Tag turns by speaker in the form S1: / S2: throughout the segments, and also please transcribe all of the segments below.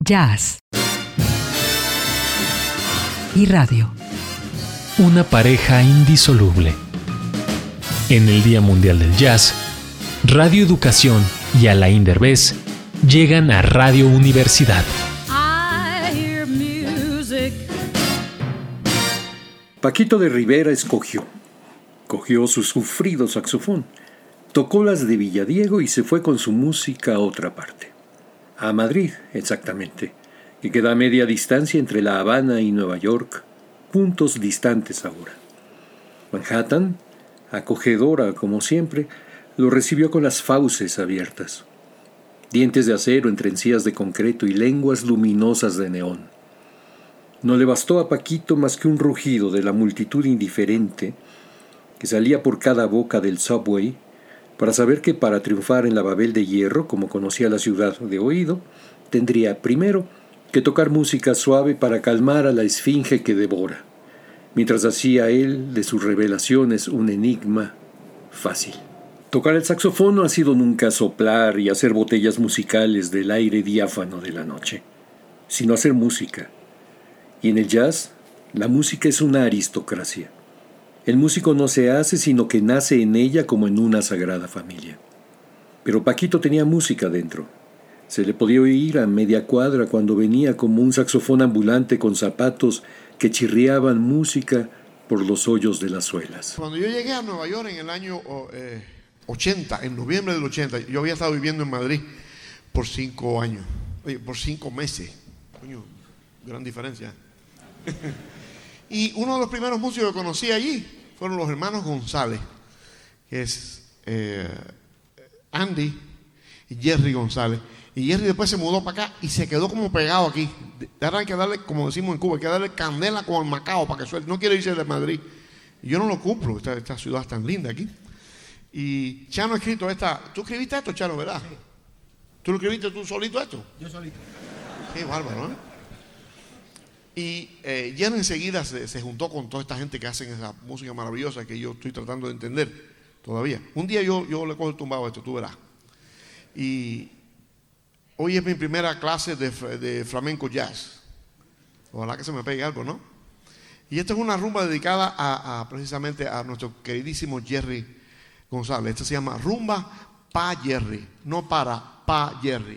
S1: jazz y radio.
S2: Una pareja indisoluble. En el Día Mundial del Jazz, Radio Educación y Alain Derbez llegan a Radio Universidad.
S3: Paquito de Rivera cogió su sufrido saxofón, tocó las de Villadiego y se fue con su música a otra parte. A Madrid, exactamente, que queda a media distancia entre La Habana y Nueva York, puntos distantes ahora. Manhattan, acogedora como siempre, lo recibió con las fauces abiertas. Dientes de acero entre encías de concreto y lenguas luminosas de neón. No le bastó a Paquito más que un rugido de la multitud indiferente que salía por cada boca del subway para saber que para triunfar en la Babel de Hierro, como conocía la ciudad de oído, tendría primero que tocar música suave para calmar a la esfinge que devora, mientras hacía él de sus revelaciones un enigma fácil. Tocar el saxofón no ha sido nunca soplar y hacer botellas musicales del aire diáfano de la noche, sino hacer música. Y en el jazz, la música es una aristocracia. El músico no se hace, sino que nace en ella como en una sagrada familia. Pero Paquito tenía música dentro. Se le podía oír a media cuadra cuando venía como un saxofón ambulante con zapatos que chirriaban música por los hoyos de las suelas.
S4: Cuando yo llegué a Nueva York en el año 80, en noviembre del 80, yo había estado viviendo en Madrid por 5 años. Oye, por 5 meses. Coño, gran diferencia. Y uno de los primeros músicos que conocí allí fueron los hermanos González, que es Andy y Jerry González. Y Jerry después se mudó para acá y se quedó como pegado aquí. Ahora hay que darle, como decimos en Cuba, hay que darle candela con el Macao para que suelte. No quiere irse de Madrid. Y yo no lo cumplo, esta ciudad es tan linda aquí. Y Chano ha escrito esta. ¿Tú escribiste esto, Chano, verdad? Sí. ¿Tú lo escribiste tú solito esto?
S5: Yo solito.
S4: Qué bárbaro, ¿eh? Y ya enseguida se juntó con toda esta gente que hacen esa música maravillosa que yo estoy tratando de entender todavía. Un día yo le cojo el tumbado a esto, tú verás. Y hoy es mi primera clase de flamenco jazz. Ojalá que se me pegue algo, ¿no? Y esta es una rumba dedicada precisamente a nuestro queridísimo Jerry González. Esta se llama Rumba Pa Jerry, no para Pa Jerry.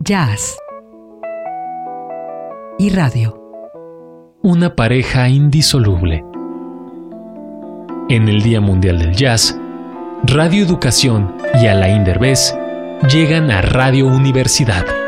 S1: jazz y radio.
S2: Una pareja indisoluble. En el Día Mundial del Jazz, Radio Educación y Alain Derbez llegan a Radio Universidad.